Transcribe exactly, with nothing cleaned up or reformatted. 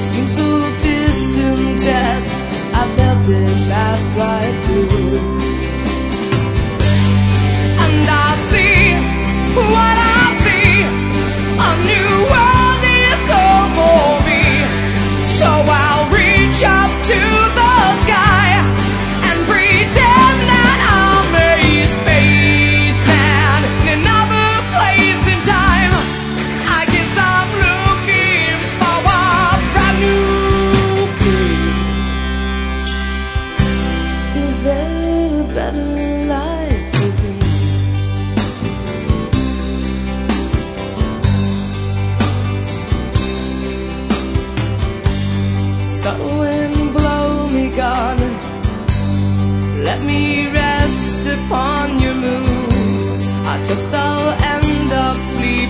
seems so distant yet I felt it pass right through. And I see what I see, a new world is come for me. So I'll reach up to the sky and pretend that I'm a spaceman in another place in time. I guess I'm looking for a brand new place. Is there a better life for me? So wind blow me gone, let me rest upon your moon. I trust I'll end up sleeping